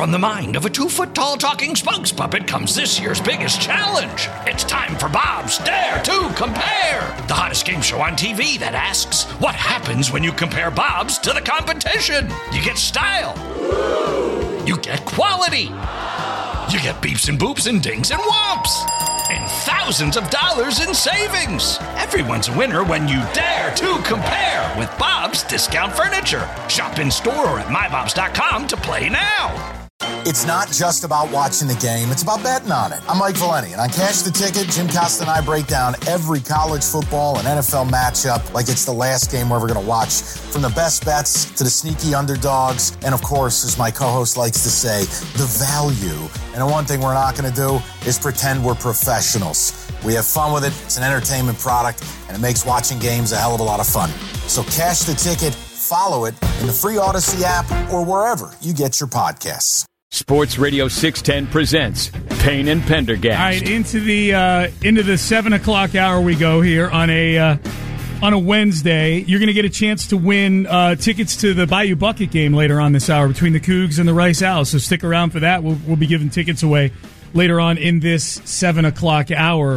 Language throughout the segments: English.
From the mind of a 2-foot-tall talking spokes puppet comes this year's biggest challenge. It's time for Bob's Dare to Compare, the hottest game show on TV that asks, what happens when you compare Bob's to the competition? You get style. You get quality. You get beeps and boops and dings and whomps. And thousands of dollars in savings. Everyone's a winner when you dare to compare with Bob's Discount Furniture. Shop in store or at mybobs.com to play now. It's not just about watching the game, it's about betting on it. I'm Mike Valeni, and on Cash the Ticket, Jim Costa and I break down every college football and NFL matchup like it's the last game we're ever going to watch. From the best bets to the sneaky underdogs, and of course, as my co-host likes to say, the value. And the one thing we're not going to do is pretend we're professionals. We have fun with it, it's an entertainment product, and it makes watching games a hell of a lot of fun. So Cash the Ticket, follow it in the free Odyssey app or wherever you get your podcasts. Sports Radio 610 presents Payne and Pendergast. All right, into the 7 o'clock hour we go here on a Wednesday. You're going to get a chance to win tickets to the Bayou Bucket game later on this hour between the Cougs and the Rice Owls. So stick around for that. We'll be giving tickets away later on in this 7 o'clock hour.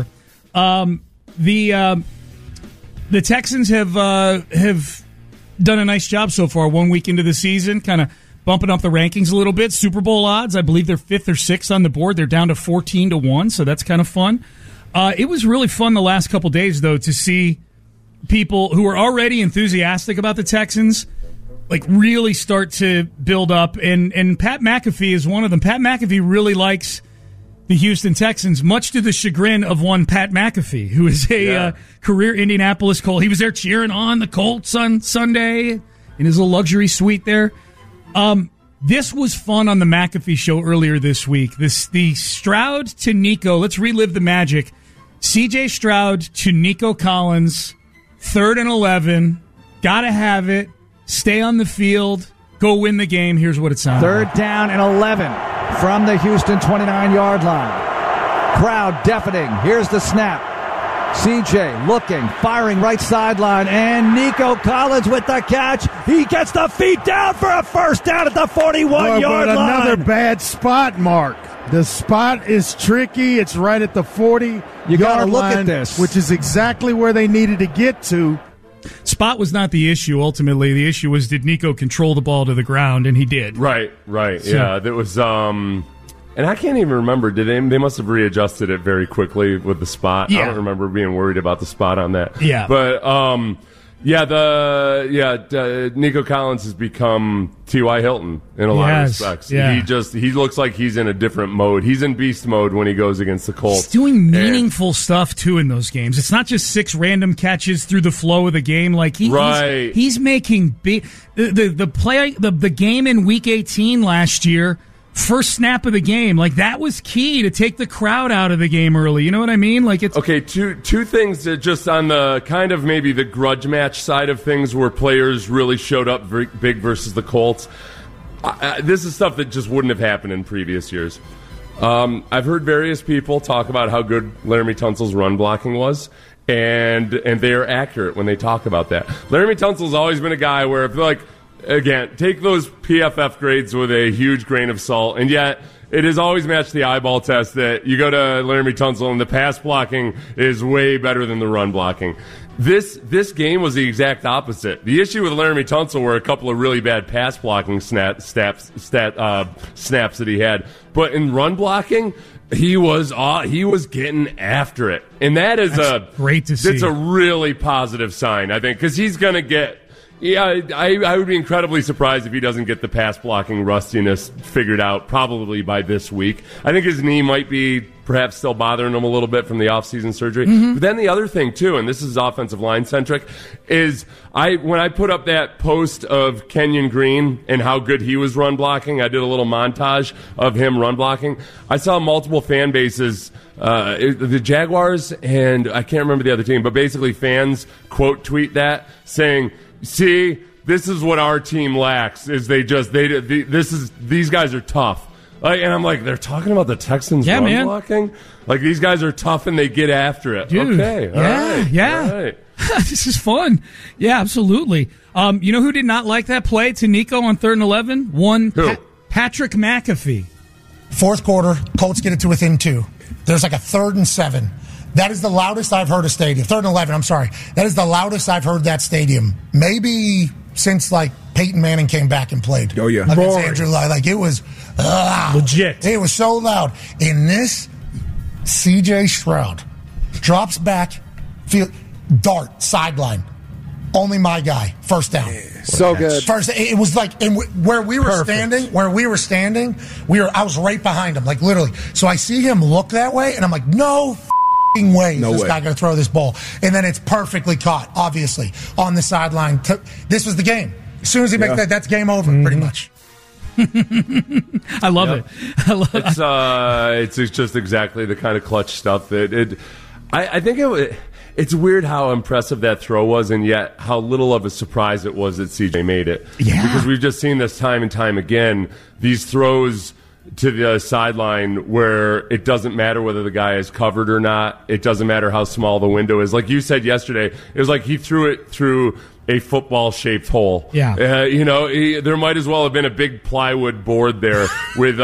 The Texans have done a nice job so far. 1 week into the season, kind of bumping up the rankings a little bit. Super Bowl odds, I believe they're 5th or 6th on the board. They're down to 14-1, so that's kind of fun. It was really fun the last couple days, though, to see people who are already enthusiastic about the Texans like really start to build up. And Pat McAfee is one of them. Pat McAfee really likes the Houston Texans, much to the chagrin of one Pat McAfee, who is a career Indianapolis Colt. He was there cheering on the Colts on Sunday in his little luxury suite there. This was fun on the McAfee show earlier this week. The Stroud to Nico. Let's relive the magic. C.J. Stroud to Nico Collins, 3rd and 11. Gotta have it. Stay on the field. Go win the game. Here's what it sounds like. 3rd down and 11 from the Houston 29-yard line. Crowd deafening. Here's the snap. CJ looking, firing right sideline, and Nico Collins with the catch. He gets the feet down for a first down at the 41-yard line. Another bad spot, Mark. The spot is tricky. It's right at the 40-yard line. You got to look at this. Which is exactly where they needed to get to. Spot was not the issue, ultimately. The issue was, did Nico control the ball to the ground, and he did. Right. So, yeah, that was... And I can't even remember. They must have readjusted it very quickly with the spot. Yeah. I don't remember being worried about the spot on that. Yeah. But Nico Collins has become T.Y. Hilton in a lot of respects. Yeah. He looks like he's in a different mode. He's in beast mode when he goes against the Colts. He's doing meaningful stuff too in those games. It's not just 6 random catches through the flow of the game. Like he's making the game in Week 18 last year. First snap of the game, like that was key to take the crowd out of the game early. You know what I mean? Like it's okay. Two things that just on the kind of maybe the grudge match side of things, where players really showed up very big versus the Colts. This is stuff that just wouldn't have happened in previous years. I've heard various people talk about how good Laramie Tunsil's run blocking was. And they are accurate when they talk about that. Laramie Tunsil's always been a guy where if like. Again, take those PFF grades with a huge grain of salt, and yet it has always matched the eyeball test that you go to Laramie Tunsil and the pass blocking is way better than the run blocking. This game was the exact opposite. The issue with Laramie Tunsil were a couple of really bad pass blocking snaps that he had, but in run blocking, he was getting after it, and that's great to see. It's a really positive sign, I think, because he's going to get. Yeah, I would be incredibly surprised if he doesn't get the pass blocking rustiness figured out probably by this week. I think his knee might be perhaps still bothering him a little bit from the offseason surgery. Mm-hmm. But then the other thing, too, and this is offensive line centric, is when I put up that post of Kenyon Green and how good he was run blocking, I did a little montage of him run blocking. I saw multiple fan bases, the Jaguars and I can't remember the other team, but basically fans quote tweet that saying, see, this is what our team lacks. Is these guys are tough, and I'm like, they're talking about the Texans run blocking. Like these guys are tough and they get after it. Dude, okay, all right. This is fun. Yeah, absolutely. You know who did not like that play to Nico on 3rd and 11? Patrick McAfee. Fourth quarter, Colts get it to within 2. There's like a 3rd and 7. That is the loudest I've heard a stadium. 3rd and 11, I'm sorry. That is the loudest I've heard that stadium. Maybe since, like, Peyton Manning came back and played. Oh, yeah. Against Andrew Luck. Like, it was legit. It was so loud. In this, C.J. Stroud drops back, dart, sideline. Only my guy. First down. So good. First, it was like where we were standing. I was right behind him, like literally. So I see him look that way, and I'm like, no way is this guy going to throw this ball. And then it's perfectly caught, obviously, on the sideline. This was the game. As soon as he makes that, that's game over, pretty much. I love it. I love it. It's just exactly the kind of clutch stuff that I think it's weird how impressive that throw was, and yet how little of a surprise it was that CJ made it. Yeah. Because we've just seen this time and time again, these throws to the sideline where it doesn't matter whether the guy is covered or not. It doesn't matter how small the window is. Like you said yesterday, it was like he threw it through a football-shaped hole. Yeah. There might as well have been a big plywood board there with,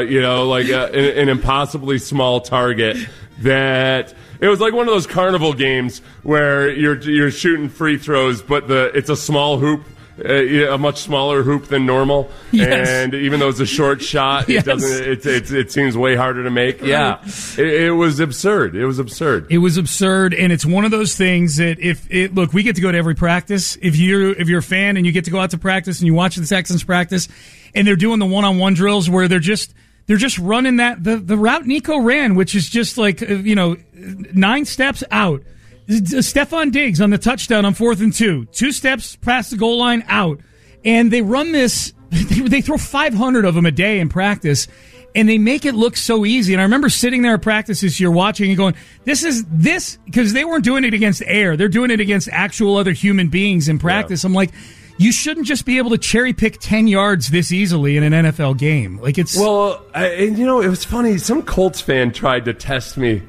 an impossibly small target that... It was like one of those carnival games where you're shooting free throws, but it's a small hoop, a much smaller hoop than normal. Yes. And even though it's a short shot, Yes. it seems way harder to make. Yeah, it was absurd. It was absurd. It was absurd, and it's one of those things that look, we get to go to every practice. If you're a fan and you get to go out to practice and you watch the Texans practice, and they're doing the one-on-one drills where they're just running the route Nico ran, which is just like 9 steps out. Stephon Diggs on the touchdown on 4th and 2, 2 steps past the goal line out, and they run this. They throw 500 of them a day in practice, and they make it look so easy. And I remember sitting there at practice this year watching and going, this because they weren't doing it against air, they're doing it against actual other human beings in practice. Yeah. I'm like, you shouldn't just be able to cherry pick 10 yards this easily in an NFL game. Like it was funny. Some Colts fan tried to test me.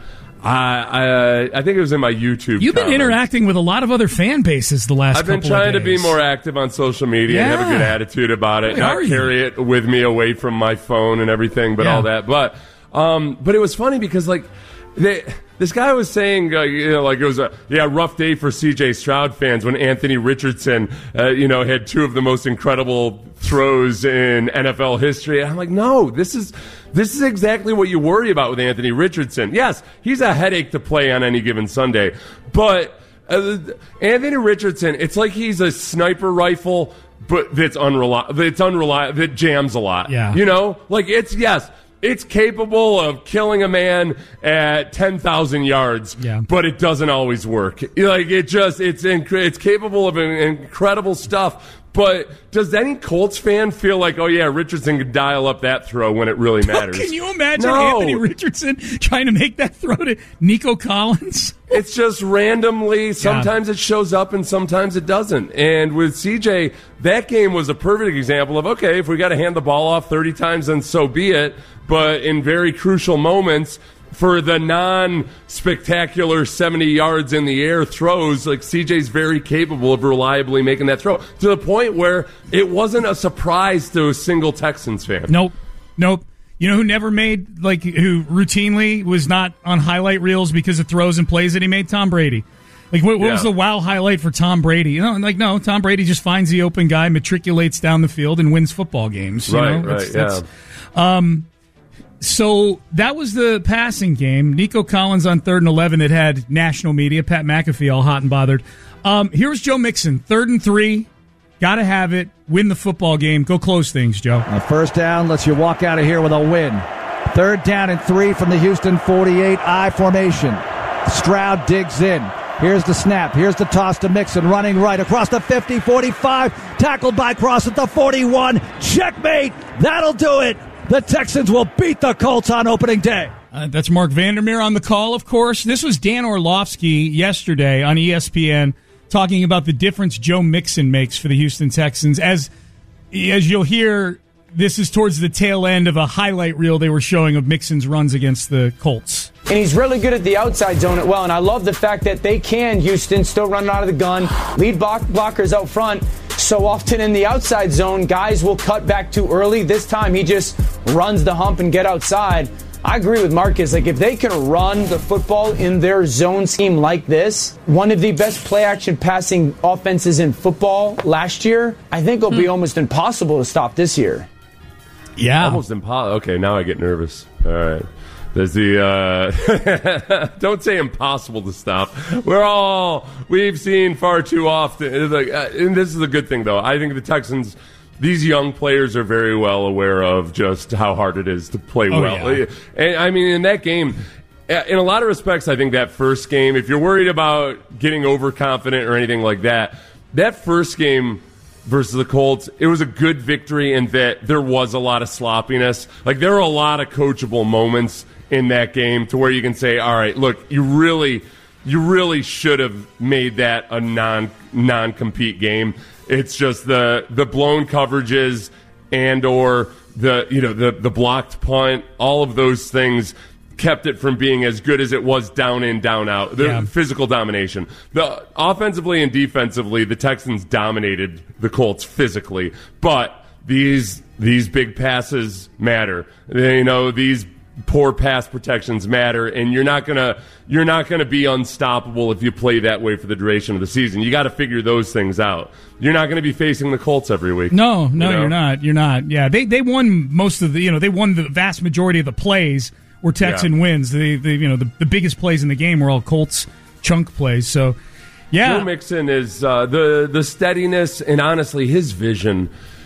I think it was in my YouTube. You've been interacting with a lot of other fan bases the last couple of days. I've been trying to be more active on social media and have a good attitude about it. Not carry it with me away from my phone and everything, but all that. But it was funny because this guy was saying, it was a rough day for C.J. Stroud fans when Anthony Richardson, had 2 of the most incredible throws in NFL history. And I'm like, no, this is exactly what you worry about with Anthony Richardson. Yes, he's a headache to play on any given Sunday, but Anthony Richardson, it's like he's a sniper rifle, but that's unreliable. That jams a lot. Yeah, It's capable of killing a man at 10,000 yards, but it doesn't always work. It's capable of incredible stuff. But does any Colts fan feel like, oh yeah, Richardson could dial up that throw when it really matters? Can you imagine Anthony Richardson trying to make that throw to Nico Collins? It's just randomly. Sometimes it shows up and sometimes it doesn't. And with CJ, that game was a perfect example of, okay, if we got to hand the ball off 30 times, then so be it. But in very crucial moments, for the non-spectacular 70 yards in the air throws, like CJ's very capable of reliably making that throw to the point where it wasn't a surprise to a single Texans fan. Nope. You know who never made, who routinely was not on highlight reels because of throws and plays that he made? Tom Brady. What was the wow highlight for Tom Brady? No, Tom Brady just finds the open guy, matriculates down the field, and wins football games. So that was the passing game. Nico Collins on 3rd and 11 that had national media. Pat McAfee all hot and bothered. Here's Joe Mixon. 3rd and 3. Got to have it. Win the football game. Go close things, Joe. First down lets you walk out of here with a win. 3rd down and 3 from the Houston 48. I formation. Stroud digs in. Here's the snap. Here's the toss to Mixon. Running right across the 50, 45. Tackled by Cross at the 41. Checkmate. That'll do it. The Texans will beat the Colts on opening day. That's Mark Vandermeer on the call, of course. This was Dan Orlovsky yesterday on ESPN talking about the difference Joe Mixon makes for the Houston Texans. As you'll hear, this is towards the tail end of a highlight reel they were showing of Mixon's runs against the Colts. And he's really good at the outside zone as well. And I love the fact that they can, Houston, still run out of the gun, lead blockers out front. So often in the outside zone, guys will cut back too early. This time he just runs the hump and get outside. I agree with Marcus. Like, if they can run the football in their zone scheme like this, one of the best play-action passing offenses in football last year, I think it'll be almost impossible to stop this year. Yeah. Almost impossible. Okay, now I get nervous. All right. There's the don't say impossible to stop. We've seen far too often. And this is a good thing, though. I think the Texans, these young players are very well aware of just how hard it is to play well. Yeah. And I mean, in that game, in a lot of respects, I think that first game, if you're worried about getting overconfident or anything like that, that first game versus the Colts, it was a good victory in that there was a lot of sloppiness. Like, there were a lot of coachable moments in that game to where you can say, all right, look, you really should have made that a non-compete game. It's just the blown coverages and or the blocked punt, all of those things kept it from being as good as it was down in, down out. The physical domination. Offensively and defensively, the Texans dominated the Colts physically, but these big passes matter. These poor pass protections matter, and you're not gonna be unstoppable if you play that way for the duration of the season. You got to figure those things out. You're not going to be facing the Colts every week. No, you're not. You're not. Yeah, they won most of the. They won the vast majority of the plays were Texan wins. The biggest plays in the game were all Colts chunk plays. So, yeah, Joe Mixon is the steadiness and honestly his vision.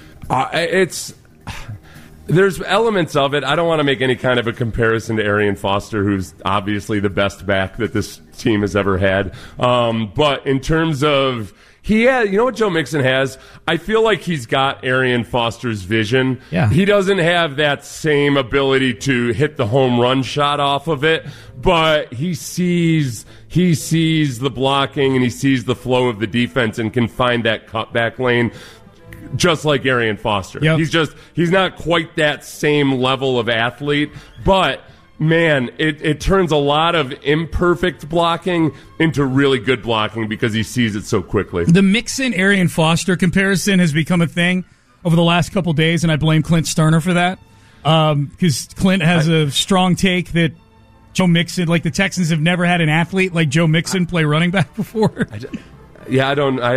There's elements of it. I don't want to make any kind of a comparison to Arian Foster, who's obviously the best back that this team has ever had. But in terms of what Joe Mixon has? I feel like he's got Arian Foster's vision. Yeah. He doesn't have that same ability to hit the home run shot off of it, but he sees the blocking and he sees the flow of the defense and can find that cutback lane. Just like Arian Foster. Yep. He's not quite that same level of athlete, but man, it turns a lot of imperfect blocking into really good blocking because he sees it so quickly. The Mixon-Arian Foster comparison has become a thing over the last couple days, and I blame Clint Sterner for that because Clint has a strong take that Joe Mixon, like the Texans have never had an athlete like Joe Mixon play running back before. Yeah,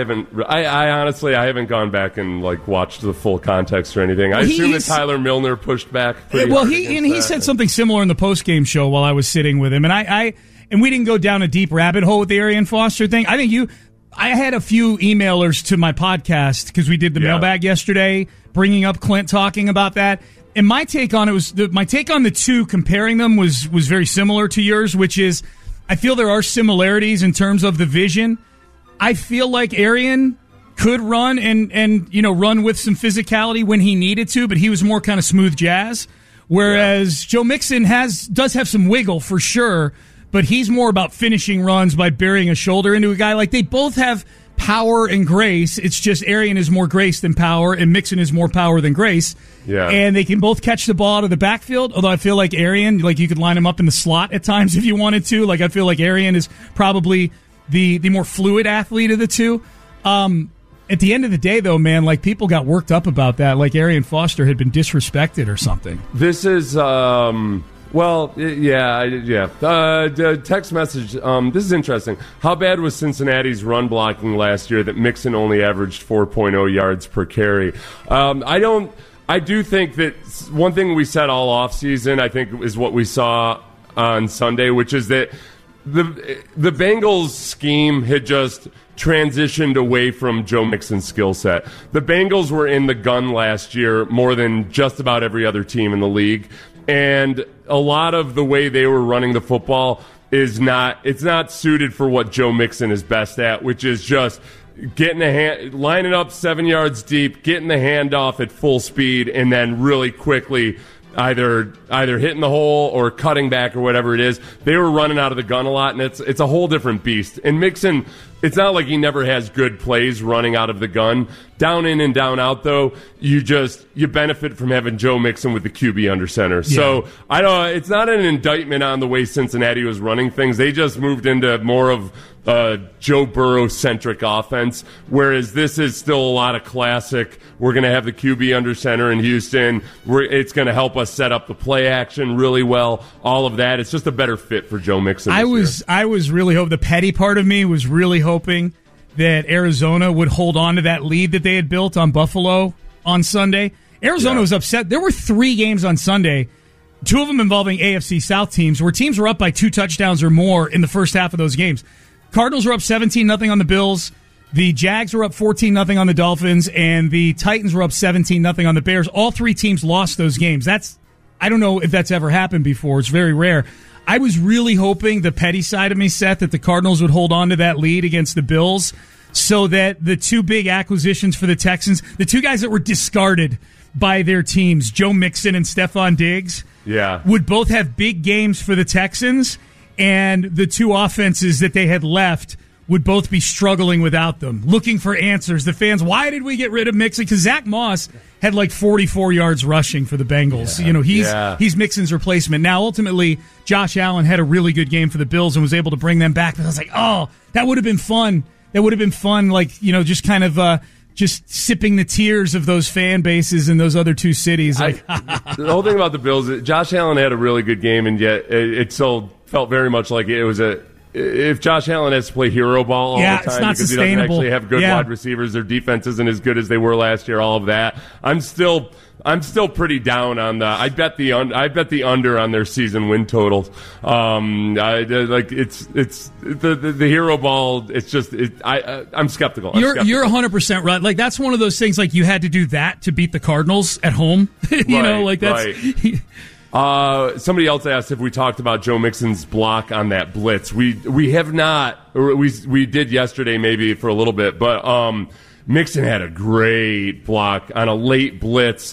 I honestly haven't gone back and watched the full context or anything. I assume that Tyler Milner pushed back. He said something similar in the post-game show while I was sitting with him, and we didn't go down a deep rabbit hole with the Arian Foster thing. I had a few emailers to my podcast because we did the mailbag yesterday, bringing up Clint talking about that. And my take on it my take on the two, comparing them was very similar to yours, which is I feel there are similarities in terms of the vision. I feel like Arian could run and run with some physicality when he needed to, but he was more kind of smooth jazz. Whereas Joe Mixon does have some wiggle for sure, but he's more about finishing runs by burying a shoulder into a guy. Like, they both have power and grace. It's just Arian is more grace than power, and Mixon is more power than grace. Yeah. And they can both catch the ball out of the backfield, although I feel like Arian, you could line him up in the slot at times if you wanted to. I feel like Arian is probably the more fluid athlete of the two. At the end of the day, though, man, people got worked up about that, like Arian Foster had been disrespected or something. This is, text message. This is interesting. How bad was Cincinnati's run blocking last year that Mixon only averaged 4.0 yards per carry? I do think that one thing we said all offseason, I think, is what we saw on Sunday, which is that the Bengals scheme had just transitioned away from Joe Mixon's skill set. The Bengals were in the gun last year more than just about every other team in the league, and a lot of the way they were running the football it's not suited for what Joe Mixon is best at, which is just lining up 7 yards deep, getting the handoff at full speed, and then really quickly either hitting the hole or cutting back or whatever it is. They were running out of the gun a lot, and it's a whole different beast. And Mixon, It's not like he never has good plays running out of the gun. Down in and down out, though, you benefit from having Joe Mixon with the QB under center. Yeah. So it's not an indictment on the way Cincinnati was running things. They just moved into more of Joe Burrow-centric offense, whereas this is still a lot of classic. We're going to have the QB under center in Houston. It's going to help us set up the play action really well. All of that. It's just a better fit for Joe Mixon. I was really hoping, the petty part of me was really hoping that Arizona would hold on to that lead that they had built on Buffalo on Sunday. Arizona was upset. There were 3 games on Sunday, 2 of them involving AFC South teams, where teams were up by 2 touchdowns or more in the first half of those games. Cardinals were up 17-0 on the Bills. The Jags were up 14-0 on the Dolphins, and the Titans were up 17-0 on the Bears. All 3 teams lost those games. I don't know if that's ever happened before. It's very rare. I was really hoping, the petty side of me, Seth, that the Cardinals would hold on to that lead against the Bills so that the 2 big acquisitions for the Texans, the 2 guys that were discarded by their teams, Joe Mixon and Stephon Diggs, would both have big games for the Texans, and the 2 offenses that they had left would both be struggling without them, looking for answers. The fans, why did we get rid of Mixon? Because Zach Moss had like 44 yards rushing for the Bengals. He's Mixon's replacement. Now, ultimately, Josh Allen had a really good game for the Bills and was able to bring them back. But I was like, that would have been fun. That would have been fun, just kind of just sipping the tears of those fan bases in those other 2 cities. The whole thing about the Bills, Josh Allen had a really good game, and yet it still felt very much like it was if Josh Allen has to play hero ball all the time because he doesn't actually have good wide receivers, their defense isn't as good as they were last year, all of that. I'm still pretty down on the. I bet the under on their season win totals. It's the hero ball. It's just I'm skeptical. You're 100% right. Like, that's one of those things. Like, you had to do that to beat the Cardinals at home. That's. Right. Somebody else asked if we talked about Joe Mixon's block on that blitz. We have not. We did yesterday maybe for a little bit, but Mixon had a great block on a late blitz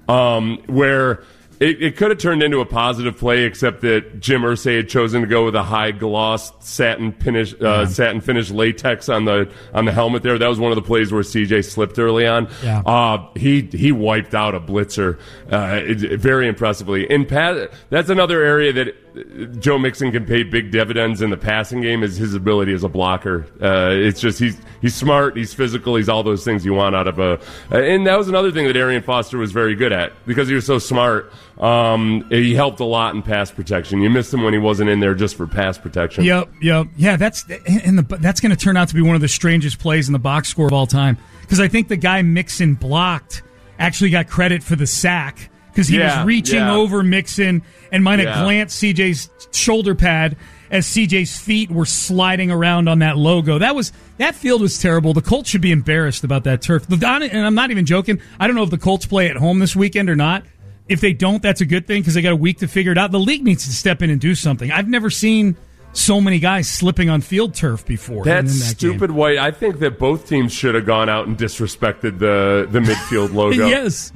where it could have turned into a positive play, except that Jim Irsay had chosen to go with a high gloss satin finish latex on the helmet there. That was one of the plays where CJ slipped early on. Yeah. He wiped out a blitzer very impressively. That's another area that Joe Mixon can pay big dividends in the passing game, is his ability as a blocker. It's just he's smart, he's physical, he's all those things you want out of a. And that was another thing that Arian Foster was very good at, because he was so smart. He helped a lot in pass protection. You missed him when he wasn't in there just for pass protection. Yep. Yeah, that's going to turn out to be one of the strangest plays in the box score of all time, because I think the guy Mixon blocked actually got credit for the sack, because he was reaching over Mixon and might have glanced CJ's shoulder pad as CJ's feet were sliding around on that logo. That field was terrible. The Colts should be embarrassed about that turf. And I'm not even joking. I don't know if the Colts play at home this weekend or not. If they don't, that's a good thing, because they got a week to figure it out. The league needs to step in and do something. I've never seen so many guys slipping on field turf before. That's stupid white. I think that both teams should have gone out and disrespected the midfield logo. Yes.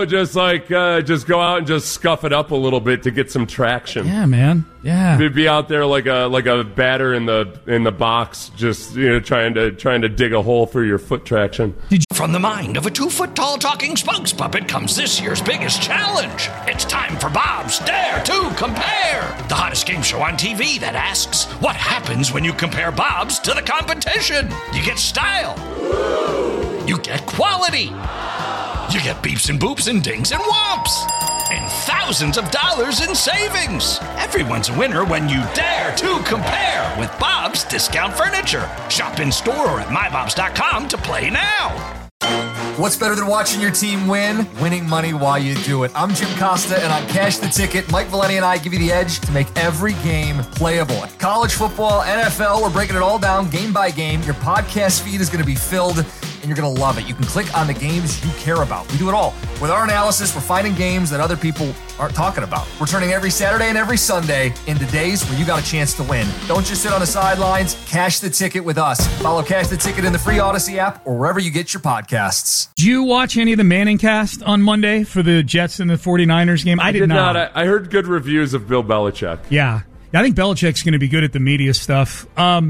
Just go out and just scuff it up a little bit to get some traction. Yeah, man. Yeah. They'd be out there like a batter in the box, just trying to dig a hole for your foot traction. From the mind of a 2-foot-tall talking spokes puppet comes this year's biggest challenge. It's time for Bob's Dare to Compare, the hottest game show on TV that asks, what happens when you compare Bob's to the competition? You get style. You get quality. You get beeps and boops and dings and whomps. And thousands of dollars in savings. Everyone's a winner when you dare to compare with Bob's Discount Furniture. Shop in store or at mybobs.com to play now. What's better than watching your team win? Winning money while you do it. I'm Jim Costa, and on Cash the Ticket, Mike Valeni and I give you the edge to make every game playable. College football, NFL, we're breaking it all down game by game. Your podcast feed is going to be filled, and you're going to love it. You can click on the games you care about. We do it all. With our analysis, we're finding games that other people aren't talking about. We're turning every Saturday and every Sunday into days where you got a chance to win. Don't just sit on the sidelines. Cash the Ticket with us. Follow Cash the Ticket in the free Odyssey app or wherever you get your podcasts. Did you watch any of the Manning cast on Monday for the Jets and the 49ers game? I did not. I heard good reviews of Bill Belichick. Yeah. I think Belichick's going to be good at the media stuff.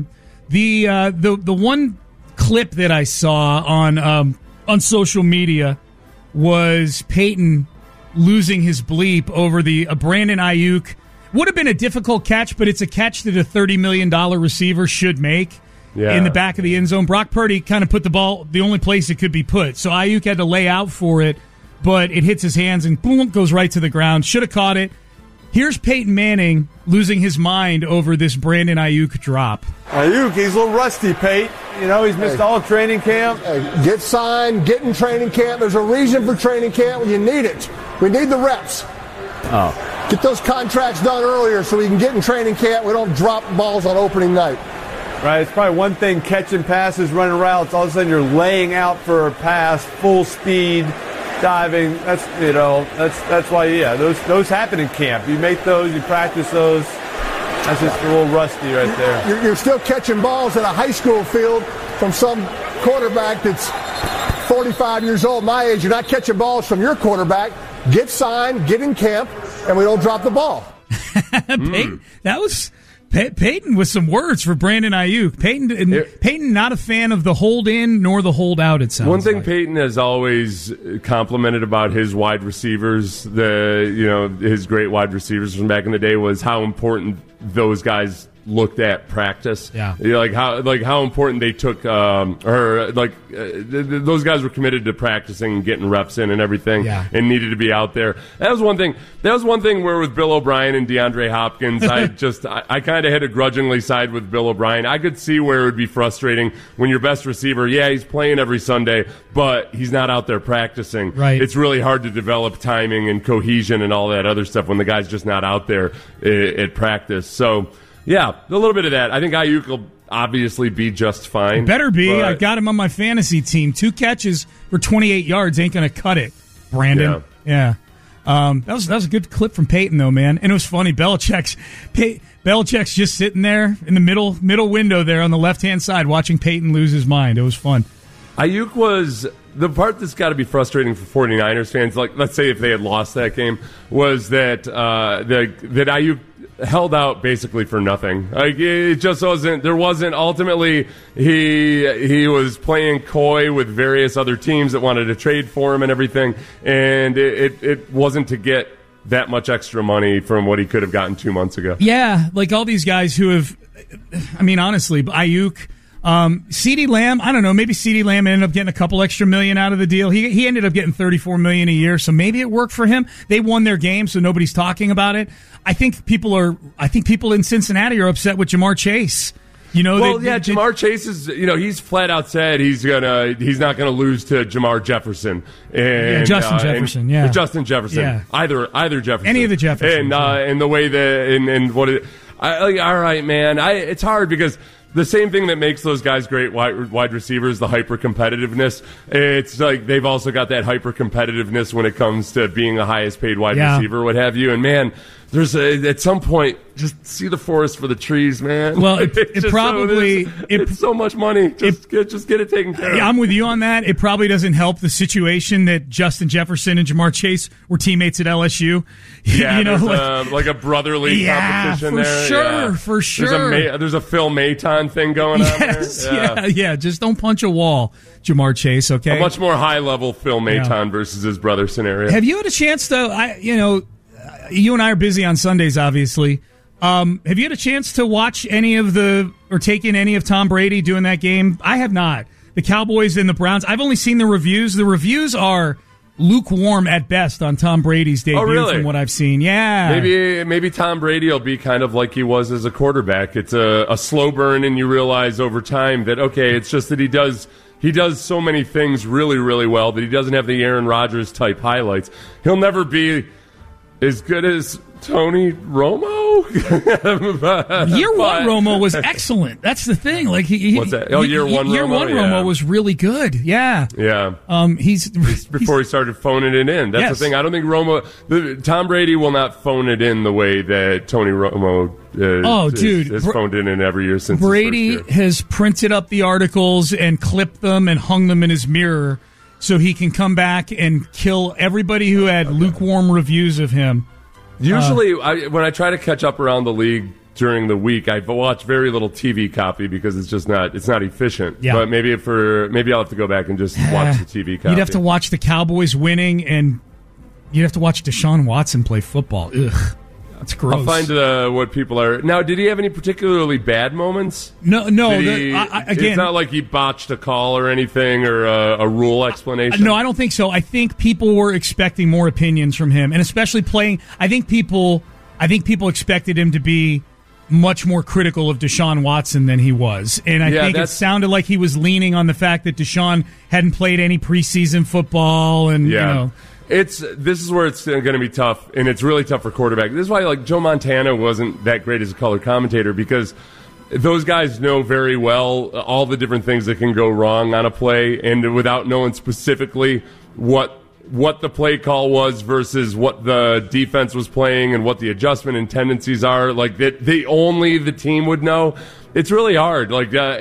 The one clip that I saw on social media was Peyton losing his bleep over the Brandon Ayuk. Would have been a difficult catch, but it's a catch that a $30 million receiver should make in the back of the end zone. Brock Purdy kind of put the ball the only place it could be put. So Ayuk had to lay out for it, but it hits his hands and boom, goes right to the ground. Should have caught it. Here's Peyton Manning losing his mind over this Brandon Ayuk drop. Ayuk, he's a little rusty, Pate. He's missed all training camp. Get signed, get in training camp. There's a reason for training camp when you need it. We need the reps. Oh. Get those contracts done earlier so we can get in training camp. We don't drop balls on opening night. Right, it's probably one thing catching passes, running routes. All of a sudden you're laying out for a pass, full speed, diving. That's why, those happen in camp. You make those, you practice those. That's just a little rusty right there. You're still catching balls in a high school field from some quarterback that's 45 years old, my age. You're not catching balls from your quarterback. Get signed, get in camp, and we don't drop the ball. Peyton with some words for Brandon Ayuk. Peyton not a fan of the hold in nor the hold out, it sounds One thing like. Peyton has always complimented about his wide receivers, his great wide receivers from back in the day, was how important those guys looked at practice. Yeah. How important they took those guys were committed to practicing and getting reps in and everything and needed to be out there. That was one thing where with Bill O'Brien and DeAndre Hopkins, I kind of had to grudgingly side with Bill O'Brien. I could see where it would be frustrating when your best receiver, he's playing every Sunday, but he's not out there practicing. Right. It's really hard to develop timing and cohesion and all that other stuff when the guy's just not out there at practice. So, yeah, a little bit of that. I think Ayuk will obviously be just fine. Better be. I got him on my fantasy team. 2 catches for 28 yards ain't going to cut it, Brandon. Yeah. That was a good clip from Peyton, though, man. And it was funny. Belichick's just sitting there in the middle window there on the left-hand side watching Peyton lose his mind. It was fun. Ayuk was the part that's got to be frustrating for 49ers fans. Like, let's say if they had lost that game, was that that Ayuk held out basically for nothing. Like, it just wasn't. There wasn't. Ultimately, he was playing coy with various other teams that wanted to trade for him and everything, and it wasn't to get that much extra money from what he could have gotten 2 months ago. Yeah, like all these guys who have. I mean, honestly, Ayuk. CeeDee Lamb, I don't know, maybe CeeDee Lamb ended up getting a couple extra million out of the deal. He ended up getting $34 million a year, so maybe it worked for him. They won their game, so nobody's talking about it. I think people in Cincinnati are upset with Jamar Chase. Jamar Chase is, he's flat out said he's not gonna lose to Jamar Jefferson and Justin Jefferson, Justin Jefferson, either Jefferson, any of the Jeffersons, and the way all right, man, it's hard because the same thing that makes those guys great wide receivers, the hyper-competitiveness, it's like they've also got that hyper-competitiveness when it comes to being the highest-paid wide receiver, what have you. And, man, at some point, just see the forest for the trees, man. Well, it's so much money. Just get it taken care of. I'm with you on that. It probably doesn't help the situation that Justin Jefferson and Jamar Chase were teammates at LSU. Yeah, like a brotherly competition there. For sure. There's a Phil Maton thing going on there. Yeah. Just don't punch a wall, Jamar Chase, okay? A much more high-level Phil Maton versus his brother scenario. Have you had a chance, though, you and I are busy on Sundays, obviously. Have you had a chance to watch take in any of Tom Brady doing that game? I have not. The Cowboys and the Browns. I've only seen the reviews. The reviews are lukewarm at best on Tom Brady's debut from what I've seen. Yeah. Maybe Tom Brady will be kind of like he was as a quarterback. It's a slow burn, and you realize over time that, okay, it's just that he does so many things really, really well that he doesn't have the Aaron Rodgers type highlights. He'll never be as good as Tony Romo? Year one Romo was excellent. That's the thing. Like what's that? Year one Romo was really good. Yeah. Yeah. He's before he started phoning it in. That's the thing. I don't think Tom Brady will not phone it in the way that Tony Romo has phoned it in every year since Brady has printed up the articles and clipped them and hung them in his mirror so he can come back and kill everybody who had lukewarm reviews of him. Usually, when I try to catch up around the league during the week. I watch very little TV copy because it's not efficient. Yeah. But maybe I'll have to go back and just watch the TV copy. You'd have to watch the Cowboys winning, and you'd have to watch Deshaun Watson play football. Ugh. That's gross. I'll find what people are... Now, did he have any particularly bad moments? No. Again, it's not like he botched a call or anything or a rule explanation? No, I don't think so. I think people were expecting more opinions from him, and especially playing... I think people expected him to be much more critical of Deshaun Watson than he was. And I think it sounded like he was leaning on the fact that Deshaun hadn't played any preseason football and, you know... This is where it's going to be tough, and it's really tough for quarterback. This is why, like, Joe Montana wasn't that great as a color commentator, because those guys know very well all the different things that can go wrong on a play, and without knowing specifically what the play call was versus what the defense was playing and what the adjustment and tendencies are, like that, only the team would know. It's really hard.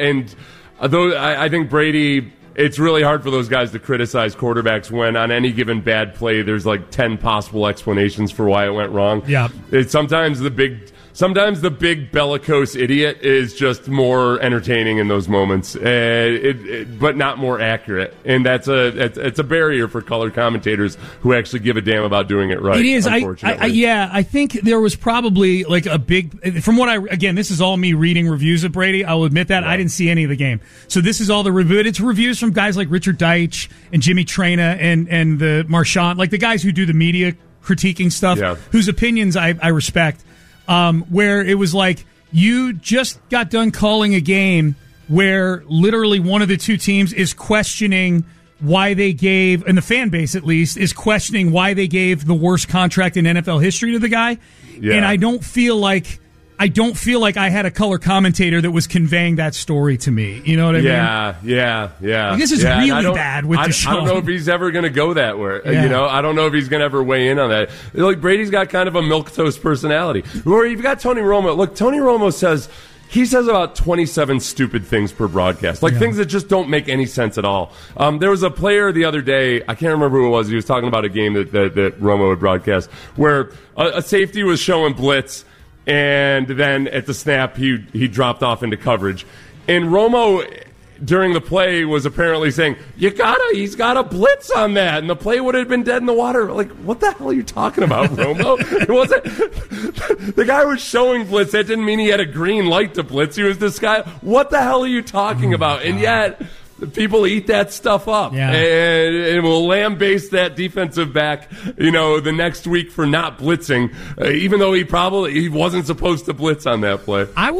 I think Brady. It's really hard for those guys to criticize quarterbacks when on any given bad play there's like 10 possible explanations for why it went wrong. Yeah. Sometimes the big bellicose idiot is just more entertaining in those moments, but not more accurate. And it's a barrier for color commentators who actually give a damn about doing it right. It is. Unfortunately. I think there was probably like a big, from what again, this is all me reading reviews of Brady. I will admit that I didn't see any of the game. So this is all the review. It's reviews from guys like Richard Deitch and Jimmy Traina and the Marchand, like the guys who do the media critiquing stuff, whose opinions I respect. Where it was like, you just got done calling a game where literally one of the two teams is questioning why they gave, and the fan base at least, is questioning why they gave the worst contract in NFL history to the guy. Yeah. And I don't feel like I had a color commentator that was conveying that story to me. You know what I mean? Yeah. Like, this is really bad with Deshaun. I don't know if he's ever going to go that way. Yeah. You know, I don't know if he's going to ever weigh in on that. Like, Brady's got kind of a milquetoast personality. Or you've got Tony Romo. Look, Tony Romo says about 27 stupid things per broadcast, like things that just don't make any sense at all. There was a player the other day, I can't remember who it was. He was talking about a game that Romo would broadcast where a safety was showing blitz. And then at the snap, he dropped off into coverage. And Romo, during the play, was apparently saying, he's got a blitz on that, and the play would have been dead in the water. Like, what the hell are you talking about, Romo? It wasn't. The guy was showing blitz. That didn't mean he had a green light to blitz. He was this guy. What the hell are you talking about? And yet, people eat that stuff up, and will lambaste that defensive back, the next week for not blitzing, even though he wasn't supposed to blitz on that play. I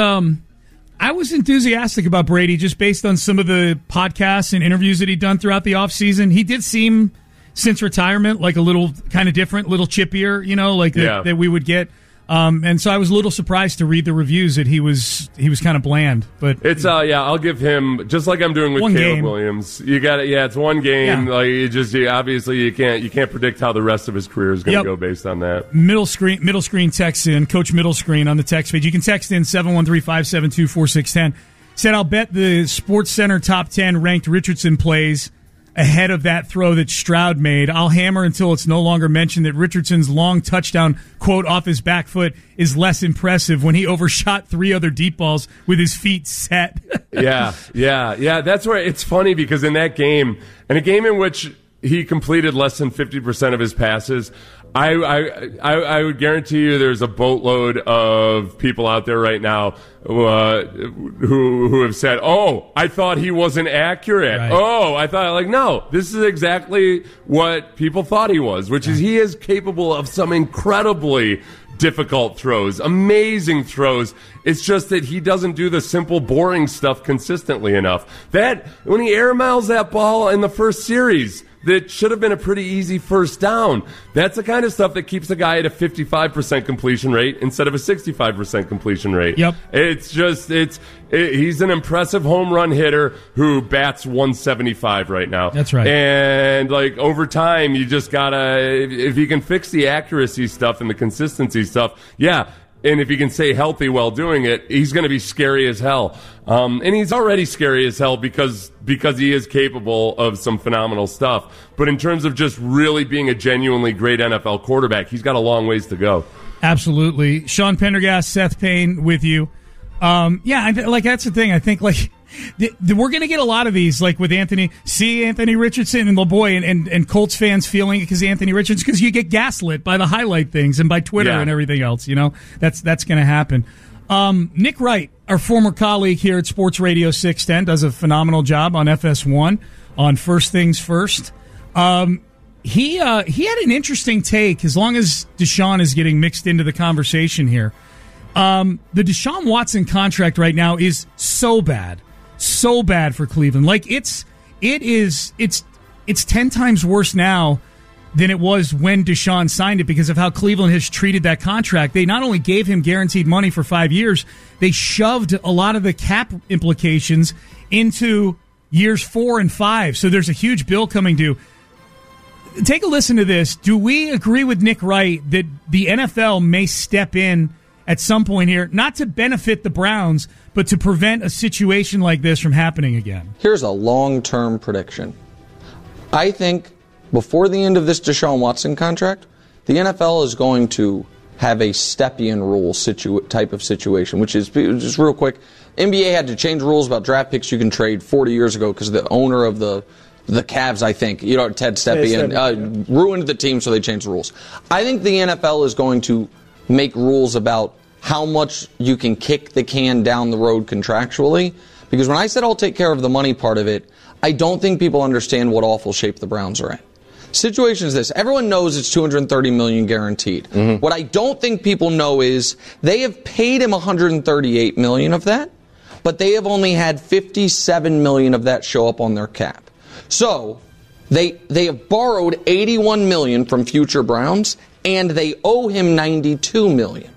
was enthusiastic about Brady just based on some of the podcasts and interviews that he'd done throughout the offseason. He did seem, since retirement, like a little kind of different, little chippier, that we would get. And so I was a little surprised to read the reviews that he was kind of bland. But it's I'll give him, just like I'm doing with Caleb Williams. You got it. Yeah, it's one game. Yeah. Obviously you can't predict how the rest of his career is going to go based on that. Middle screen text in, Coach Middle Screen on the text page. You can text in 713-572-4610. Said, I'll bet the Sports Center top 10 ranked Richardson plays ahead of that throw that Stroud made. I'll hammer until it's no longer mentioned that Richardson's long touchdown, quote, off his back foot is less impressive when he overshot 3 other deep balls with his feet set. Yeah. That's where it's funny, because in that game, in a game in which he completed less than 50% of his passes, I would guarantee you there's a boatload of people out there right now who have said, "Oh, I thought he wasn't accurate." Right. Oh, I thought, no, this is exactly what people thought he was, which is he is capable of some incredibly difficult throws, amazing throws. It's just that he doesn't do the simple, boring stuff consistently enough. That when he air miles that ball in the first series, that should have been a pretty easy first down. That's the kind of stuff that keeps a guy at a 55% completion rate instead of a 65% completion rate. Yep. He's an impressive home run hitter who bats 175 right now. That's right. And over time, you just gotta, if you can fix the accuracy stuff and the consistency stuff, and if he can stay healthy while doing it, he's going to be scary as hell. And he's already scary as hell because he is capable of some phenomenal stuff. But in terms of just really being a genuinely great NFL quarterback, he's got a long ways to go. Absolutely. Sean Pendergast, Seth Payne with you. That's the thing. I think we're going to get a lot of these, like with Anthony Richardson and LeBoy and Colts fans feeling it because Anthony Richardson, because you get gaslit by the highlight things and by Twitter and everything else. That's going to happen. Nick Wright, our former colleague here at Sports Radio 610, does a phenomenal job on FS1 on First Things First. He had an interesting take, as long as Deshaun is getting mixed into the conversation here. The Deshaun Watson contract right now is so bad for Cleveland. Like it's 10 times worse now than it was when Deshaun signed it because of how Cleveland has treated that contract. They not only gave him guaranteed money for 5 years, they shoved a lot of the cap implications into years 4 and 5. So there's a huge bill coming due. Take a listen to this. Do we agree with Nick Wright that the NFL may step in at some point here, not to benefit the Browns, but to prevent a situation like this from happening again? Here's a long-term prediction. I think before the end of this Deshaun Watson contract, the NFL is going to have a step-in rule type of situation, which is just real quick. NBA had to change rules about draft picks you can trade 40 years ago because the owner of the Cavs, I think, Ted Stepien, ruined the team, so they changed the rules. I think the NFL is going to make rules about how much you can kick the can down the road contractually, because when I said I'll take care of the money part of it, I don't think people understand what awful shape the Browns are in. Situation is this. Everyone knows it's $230 million guaranteed. Mm-hmm. What I don't think people know is they have paid him $138 million of that, but they have only had $57 million of that show up on their cap. So they have borrowed $81 million from future Browns, and they owe him $92 million.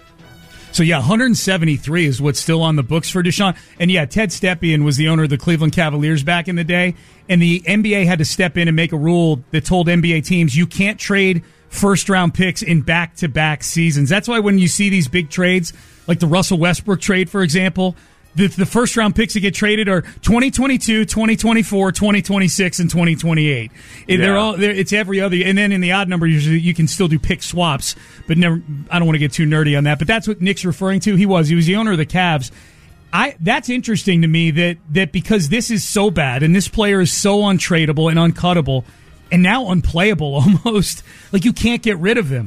So, 173 is what's still on the books for Deshaun. And, Ted Stepien was the owner of the Cleveland Cavaliers back in the day. And the NBA had to step in and make a rule that told NBA teams you can't trade first-round picks in back-to-back seasons. That's why when you see these big trades, like the Russell Westbrook trade, for example, the first-round picks that get traded are 2022, 2024, 2026, and 2028. It's every other. And then in the odd number, usually you can still do pick swaps, but never. I don't want to get too nerdy on that. But that's what Nick's referring to. He was the owner of the Cavs. That's interesting to me that because this is so bad and this player is so untradeable and uncuttable and now unplayable almost, like you can't get rid of him.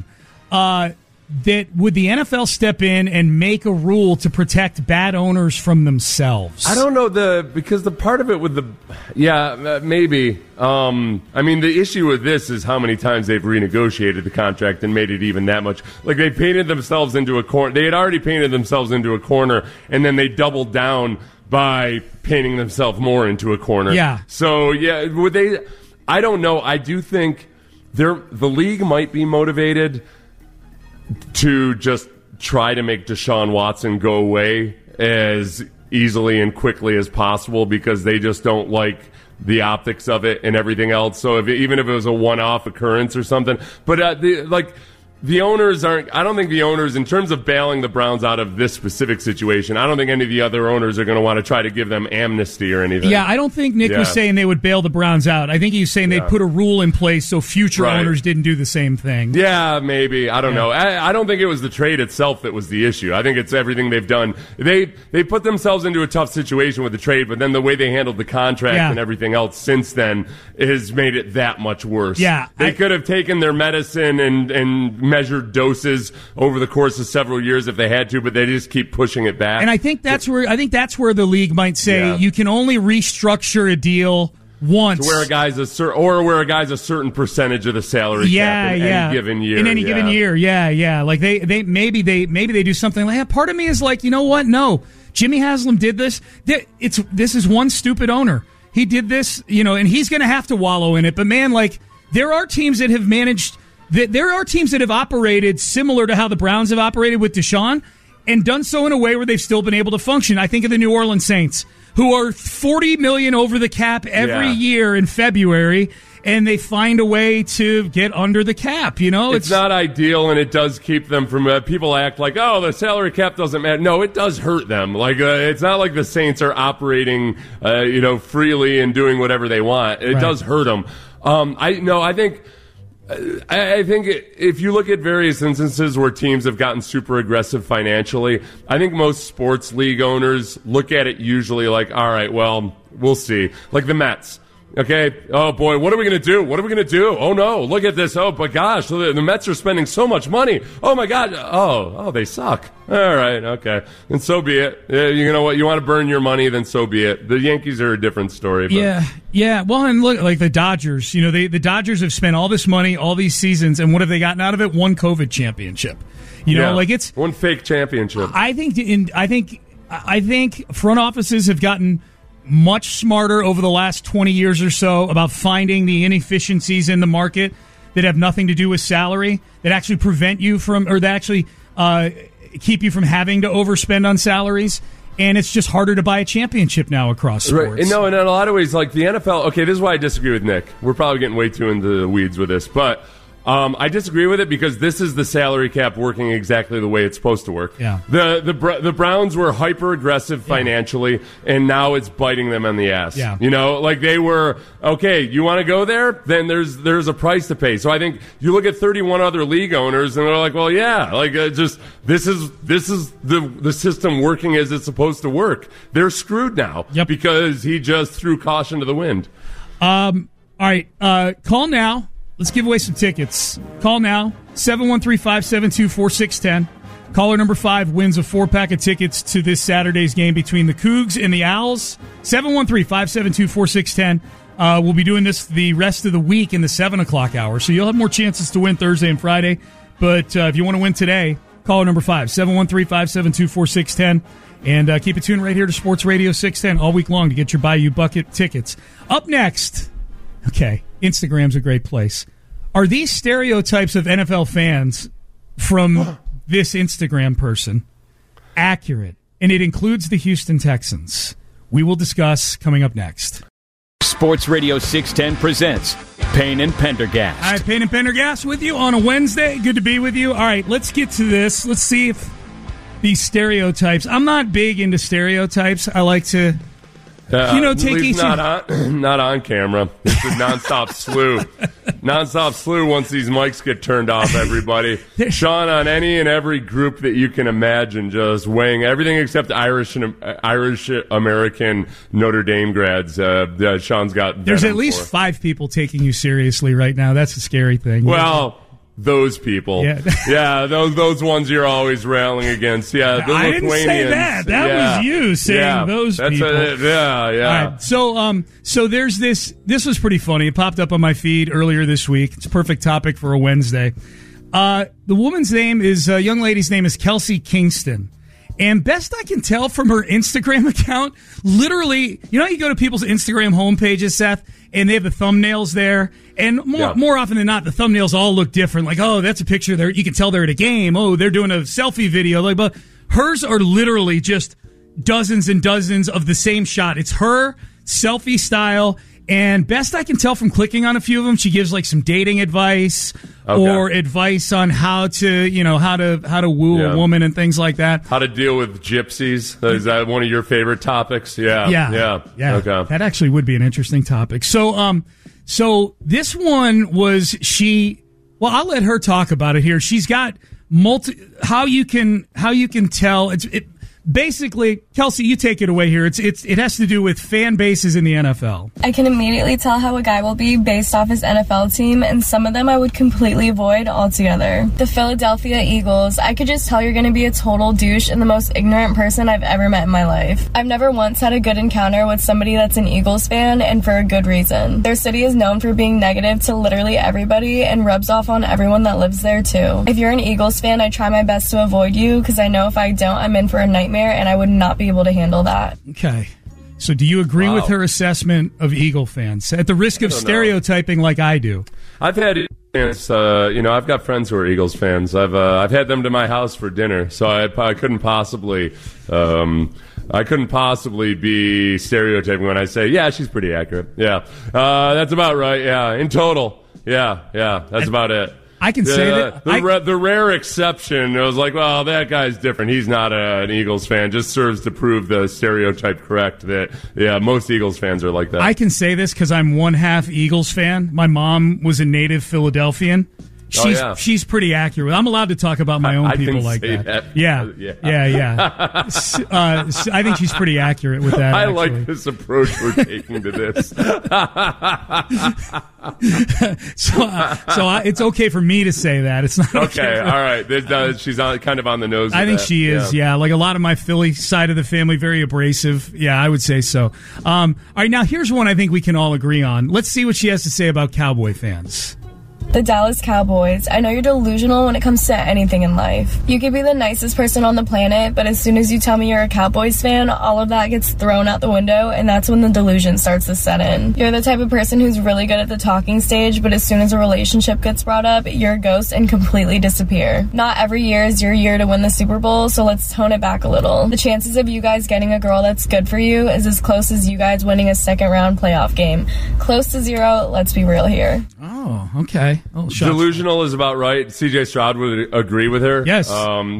That would the NFL step in and make a rule to protect bad owners from themselves? I don't know because the part of it with maybe. I mean, the issue with this is how many times they've renegotiated the contract and made it even that much. Like they painted themselves into a corner. They had already painted themselves into a corner, and then they doubled down by painting themselves more into a corner. Yeah. So would they? I don't know. I do think the league might be motivated to just try to make Deshaun Watson go away as easily and quickly as possible because they just don't like the optics of it and everything else. So even if it was a one-off occurrence or something. But the owners aren't. I don't think the owners, in terms of bailing the Browns out of this specific situation, I don't think any of the other owners are going to want to try to give them amnesty or anything. Yeah, I don't think Nick was saying they would bail the Browns out. I think he was saying they'd put a rule in place so future owners didn't do the same thing. Yeah, maybe. I don't know. I don't think it was the trade itself that was the issue. I think it's everything they've done. They put themselves into a tough situation with the trade, but then the way they handled the contract and everything else since then has made it that much worse. Yeah, they could have taken their medicine and measured doses over the course of several years if they had to, but they just keep pushing it back. And I think that's where the league might say you can only restructure a deal once. To where a guy's a certain percentage of the salary cap in any given year. In any given year, Like they maybe they do something like that. Part of me is like, you know what? No, Jimmy Haslam did this. This is one stupid owner. He did this, and he's going to have to wallow in it. But man, like there are teams that have managed. There are teams that have operated similar to how the Browns have operated with Deshaun and done so in a way where they've still been able to function. I think of the New Orleans Saints, who are $40 million over the cap every year in February, and they find a way to get under the cap. It's not ideal, and it does keep them from. People act like, oh, the salary cap doesn't matter. No, it does hurt them. Like it's not like the Saints are operating, freely and doing whatever they want. It does hurt them. I think. I think if you look at various instances where teams have gotten super aggressive financially, I think most sports league owners look at it usually like, all right, well, we'll see. Like the Mets. Okay. Oh boy, what are we going to do? What are we going to do? Oh no, look at this. Oh, but gosh, the Mets are spending so much money. Oh my God. Oh, they suck. All right. Okay. And so be it. You know what? You want to burn your money, then so be it. The Yankees are a different story. But. Yeah. Well, and look, like the Dodgers, the Dodgers have spent all this money, all these seasons, and what have they gotten out of it? One COVID championship. You know, like it's one fake championship. I think front offices have gotten much smarter over the last 20 years or so about finding the inefficiencies in the market that have nothing to do with salary, that actually prevent you from, or that actually keep you from having to overspend on salaries. And it's just harder to buy a championship now across sports. Right. No, in a lot of ways, like the NFL, okay, this is why I disagree with Nick. We're probably getting way too into the weeds with this, but I disagree with it because this is the salary cap working exactly the way it's supposed to work. Yeah. The Browns were hyper aggressive financially, and now it's biting them on the ass. Yeah. You know, like they were, okay, you want to go there? Then there's a price to pay. So I think you look at 31 other league owners, and they're like, well, yeah, like this is the system working as it's supposed to work. They're screwed now because he just threw caution to the wind. All right, call now. Let's give away some tickets. Call now, 713-572-4610. Caller number 5 wins a 4-pack of tickets to this Saturday's game between the Cougs and the Owls. 713-572-4610. We'll be doing this the rest of the week in the 7 o'clock hour, so you'll have more chances to win Thursday and Friday. But if you want to win today, caller number 5, 713-572-4610. And keep it tuned right here to Sports Radio 610 all week long to get your Bayou Bucket tickets. Up next, okay, Instagram's a great place. Are these stereotypes of NFL fans from this Instagram person accurate? And it includes the Houston Texans. We will discuss coming up next. Sports Radio 610 presents Payne and Pendergast. All right, Payne and Pendergast with you on a Wednesday. Good to be with you. All right, let's get to this. Let's see if these stereotypes. I'm not big into stereotypes. I like to... take each... Not on camera. It's a nonstop slew. Nonstop slew once these mics get turned off, everybody. Sean on any and every group that you can imagine, just weighing everything except Irish American Notre Dame grads. Sean's got... There's at least 5 people taking you seriously right now. That's a scary thing. Well... Those people. Yeah, those ones you're always railing against. Yeah, the I Lithuanians. didn't say that. That was you saying those people. Yeah. All right, so there's this. This was pretty funny. It popped up on my feed earlier this week. It's a perfect topic for a Wednesday. The woman's name is, young lady's name is Kelsey Kingston. And best I can tell from her Instagram account, literally, you go to people's Instagram homepages, Seth, and they have the thumbnails there. And more often than not, the thumbnails all look different. Like, oh, that's a picture there. You can tell they're at a game. Oh, they're doing a selfie video. But hers are literally just dozens and dozens of the same shot. It's her selfie style. And best I can tell from clicking on a few of them, she gives like some dating advice or advice on how to, how to woo a woman and things like that. How to deal with gypsies. Is that one of your favorite topics? Yeah. Okay. That actually would be an interesting topic. So this one was I'll let her talk about it here. She's got how you can tell basically, Kelsey, you take it away here. It has to do with fan bases in the NFL. I can immediately tell how a guy will be based off his NFL team, and some of them I would completely avoid altogether. The Philadelphia Eagles, I could just tell you're going to be a total douche and the most ignorant person I've ever met in my life. I've never once had a good encounter with somebody that's an Eagles fan, and for a good reason. Their city is known for being negative to literally everybody and rubs off on everyone that lives there too. If you're an Eagles fan, I try my best to avoid you because I know if I don't, I'm in for a nightmare. And I would not be able to handle that. Okay. So do you agree with her assessment of Eagle fans? At the risk of stereotyping like I do. I've had fans, I've got friends who are Eagles fans. I've had them to my house for dinner, so I couldn't possibly be stereotyping when I say, yeah, she's pretty accurate. Yeah. That's about right. Yeah. In total. Yeah. That's about it. I can say that the rare exception. I was like, well, that guy's different. He's not an Eagles fan. Just serves to prove the stereotype correct that most Eagles fans are like that. I can say this because I'm one half Eagles fan. My mom was a native Philadelphian. She's pretty accurate. I'm allowed to talk about my own people like that. Yeah. I think she's pretty accurate with that. I like this approach we're taking to this. So it's okay for me to say that. It's not okay. All right. She's kind of on the nose. I think she is. Yeah. Like a lot of my Philly side of the family, very abrasive. Yeah, I would say so. All right. Now here's one I think we can all agree on. Let's see what she has to say about Cowboy fans. The Dallas Cowboys. I know you're delusional when it comes to anything in life. You could be the nicest person on the planet, but as soon as you tell me you're a Cowboys fan, all of that gets thrown out the window, and that's when the delusion starts to set in. You're the type of person who's really good at the talking stage, but as soon as a relationship gets brought up, you're a ghost and completely disappear. Not every year is your year to win the Super Bowl, so let's tone it back a little. The chances of you guys getting a girl that's good for you is as close as you guys winning a second-round playoff game. Close to zero, let's be real here. Oh, okay. Delusional is about right. C.J. Stroud would agree with her. Yes.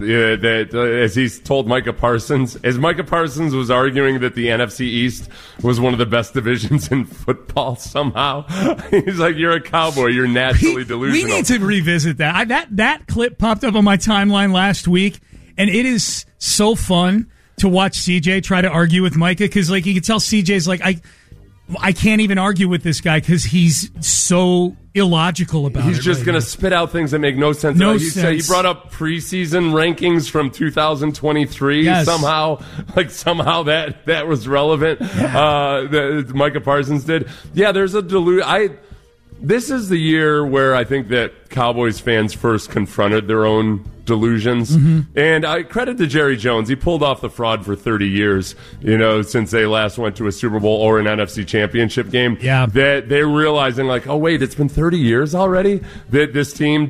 As he's told Micah Parsons, as Micah Parsons was arguing that the NFC East was one of the best divisions in football somehow. He's like, you're a Cowboy. You're naturally delusional. We need to revisit that. That clip popped up on my timeline last week, and it is so fun to watch C.J. try to argue with Micah because, like, you can tell C.J.'s like, I can't even argue with this guy because he's so illogical about it. He's just going to spit out things that make no sense. He brought up preseason rankings from 2023. Yes. Somehow that was relevant. Yeah. Micah Parsons did. Yeah, there's a this is the year where I think that Cowboys fans first confronted their own delusions. Mm-hmm. And I credit to Jerry Jones. He pulled off the fraud for 30 years, since they last went to a Super Bowl or an NFC championship game. Yeah. That they're realizing, like, oh, wait, it's been 30 years already that this team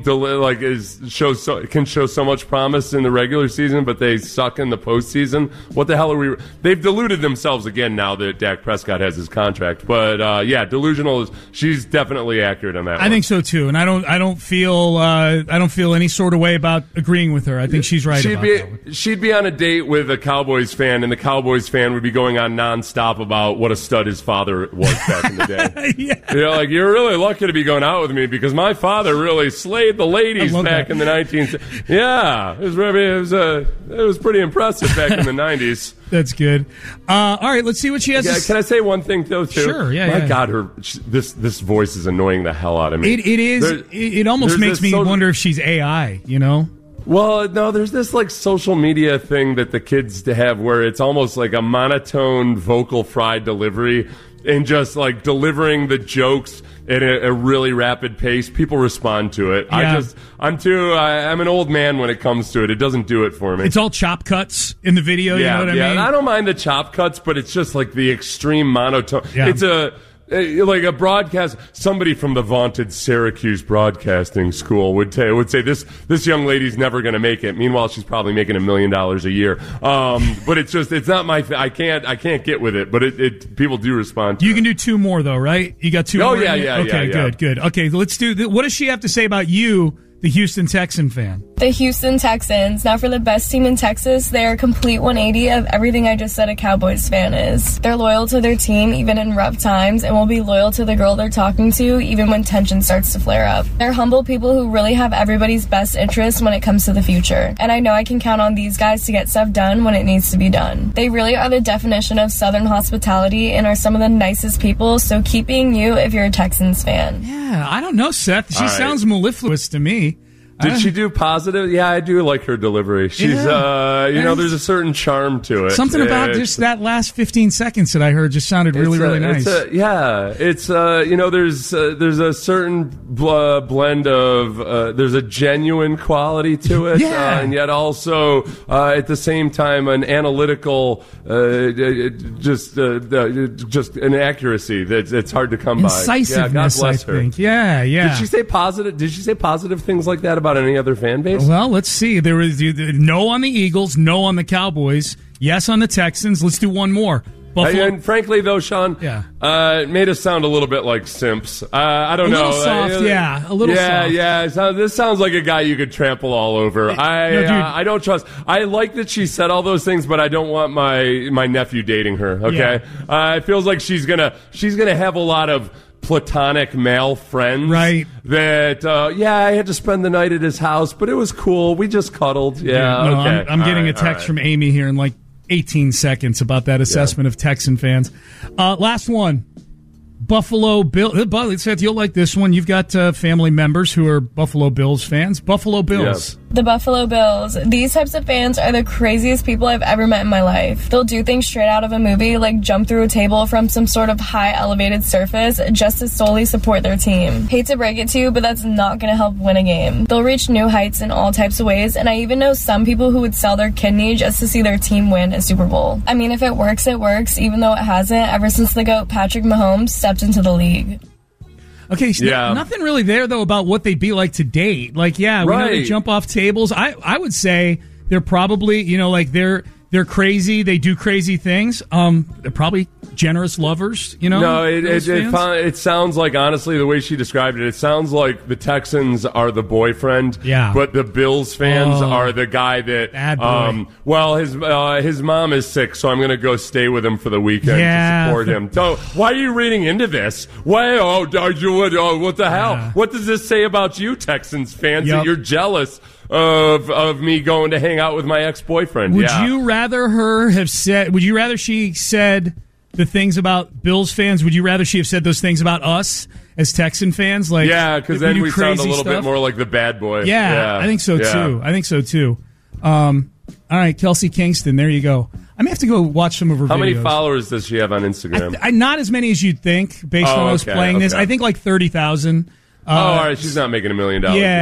can show so much promise in the regular season, but they suck in the postseason. What the hell are we? They've deluded themselves again now that Dak Prescott has his contract. But delusional she's definitely accurate on that. I think so too, and I don't feel any sort of way about agreeing with her. I think she's right about that. She'd be on a date with a Cowboys fan, and the Cowboys fan would be going on nonstop about what a stud his father was back in the day. Yeah. You're really lucky to be going out with me because my father really slayed the ladies back in the 19th. Yeah, it was pretty impressive back in the 90s. That's good. All right, let's see what she has to say. Can I say one thing, though, too? Sure, yeah. My God, this voice is annoying the hell out of me. It is. It almost makes me wonder if she's AI, Well, no, there's this social media thing that the kids have where it's almost like a monotone vocal fry delivery and just delivering the jokes at a really rapid pace. People respond to it. Yeah. I'm an old man when it comes to it. It doesn't do it for me. It's all chop cuts in the video, you know what I mean? And I don't mind the chop cuts, but it's just the extreme monotone. Yeah. It's a broadcast. Somebody from the vaunted Syracuse Broadcasting School would say this young lady's never going to make it. Meanwhile, she's probably making $1 million a year. But it's not my. I can't get with it. But people do respond to it. You can do two more though, right? You got two. Oh more? yeah. Okay, good. Okay, let's do. What does she have to say about you, the Houston Texan fan? The Houston Texans. Now, for the best team in Texas, they are a complete 180 of everything I just said a Cowboys fan is. They're loyal to their team, even in rough times, and will be loyal to the girl they're talking to, even when tension starts to flare up. They're humble people who really have everybody's best interest when it comes to the future. And I know I can count on these guys to get stuff done when it needs to be done. They really are the definition of Southern hospitality and are some of the nicest people, so keep being you if you're a Texans fan. Yeah, I don't know, Seth. She sounds mellifluous to me. Did she do positive? Yeah, I do like her delivery. She's, there's a certain charm to it. Something about just that last 15 seconds that I heard just sounded really nice. There's a certain blend of, there's a genuine quality to it, and yet also at the same time an analytical, just an accuracy that's hard to come by. Incisiveness, God bless her. I think. Yeah. Did she say positive things like that about any other fan base? Well, let's see. There was no on the Eagles, no on the Cowboys, yes on the Texans. Let's do one more. Buffalo. And frankly, though, Sean, it made us sound a little bit like simps. I don't know. A little soft, a little soft. Yeah. This sounds like a guy you could trample all over. I don't trust. I like that she said all those things, but I don't want my nephew dating her. Okay, it feels like she's gonna have a lot of platonic male friends, right? That I had to spend the night at his house, but it was cool. We just cuddled. Okay. I'm getting a text from Amy here in like 18 seconds about that assessment of Texan fans. Last one. Buffalo Bills. Seth, you'll like this one. You've got family members who are Buffalo Bills fans. Buffalo Bills. Yeah. The Buffalo Bills. These types of fans are the craziest people I've ever met in my life. They'll do things straight out of a movie, like jump through a table from some sort of high elevated surface just to solely support their team. Hate to break it to you, but that's not going to help win a game. They'll reach new heights in all types of ways, and I even know some people who would sell their kidney just to see their team win a Super Bowl. I mean, if it works, it works, even though it hasn't ever since the GOAT Patrick Mahomes stepped into the league. Okay, so nothing really there, though, about what they'd be like to date. Like, we know they jump off tables. I would say they're probably, they're crazy. They do crazy things. They're probably generous lovers, No, it sounds like, honestly, the way she described it sounds like the Texans are the boyfriend, but the Bills fans are the guy that, bad boy. His mom is sick, so I'm going to go stay with him for the weekend to support him. So why are you reading into this? Why? What the hell? Yeah. What does this say about you, Texans fans, that you're jealous of me going to hang out with my ex-boyfriend? Would you rather she said the things about Bills fans? Would you rather she have said those things about us as Texan fans? Like, because then we sound a little bit more like the bad boy. I think so too. All right, Kelsey Kingston, there you go. I may have to go watch some of her videos. How many followers does she have on Instagram? Not as many as you'd think, based on us playing this. I think like 30,000. All right. She's not making $1 million.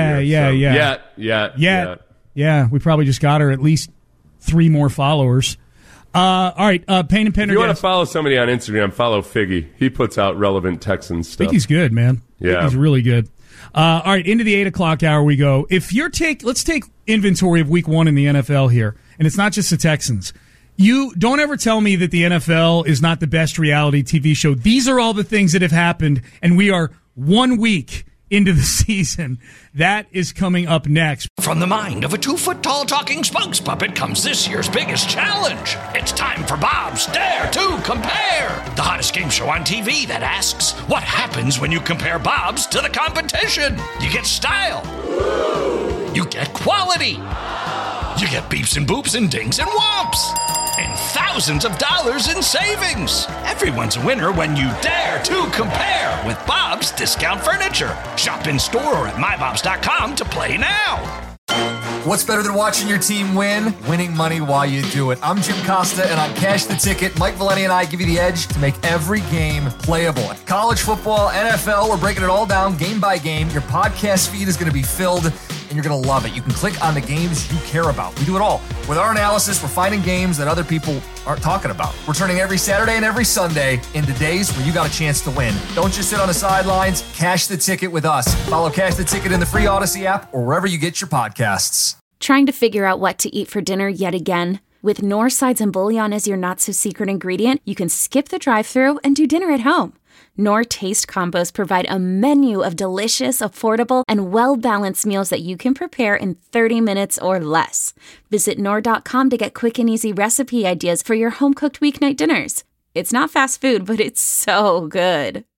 Yeah. We probably just got her at least 3 more followers. All right. Payne and Pendergast. If you want to follow somebody on Instagram, follow Figgy. He puts out relevant Texan stuff. I think he's good, man. Yeah. He's really good. All right. Into the 8 o'clock hour we go. Let's take inventory of week 1 in the NFL here. And it's not just the Texans. You don't ever tell me that the NFL is not the best reality TV show. These are all the things that have happened, and we are 1 week into the season. That is coming up next. From the mind of a 2-foot-tall talking spokes puppet comes this year's biggest challenge. It's time for Bob's Dare to Compare, the hottest game show on TV that asks, what happens when you compare Bob's to the competition? You get style. You get quality. You get beeps and boops and dings and whomps. And thousands of dollars in savings. Everyone's a winner when you dare to compare with Bob's Discount Furniture. Shop in store or at mybobs.com to play now. What's better than watching your team win? Winning money while you do it. I'm Jim Costa, and on Cash the Ticket, Mike Valeni and I give you the edge to make every game playable. College football, NFL, we're breaking it all down game by game. Your podcast feed is going to be filled, and you're going to love it. You can click on the games you care about. We do it all. With our analysis, we're finding games that other people aren't talking about. We're turning every Saturday and every Sunday into days where you got a chance to win. Don't just sit on the sidelines. Cash the Ticket with us. Follow Cash the Ticket in the free Odyssey app or wherever you get your podcasts. Trying to figure out what to eat for dinner yet again? With Knorr sides and bouillon as your not-so-secret ingredient, you can skip the drive-thru and do dinner at home. Knorr Taste Combos provide a menu of delicious, affordable, and well-balanced meals that you can prepare in 30 minutes or less. Visit Knorr.com to get quick and easy recipe ideas for your home-cooked weeknight dinners. It's not fast food, but it's so good.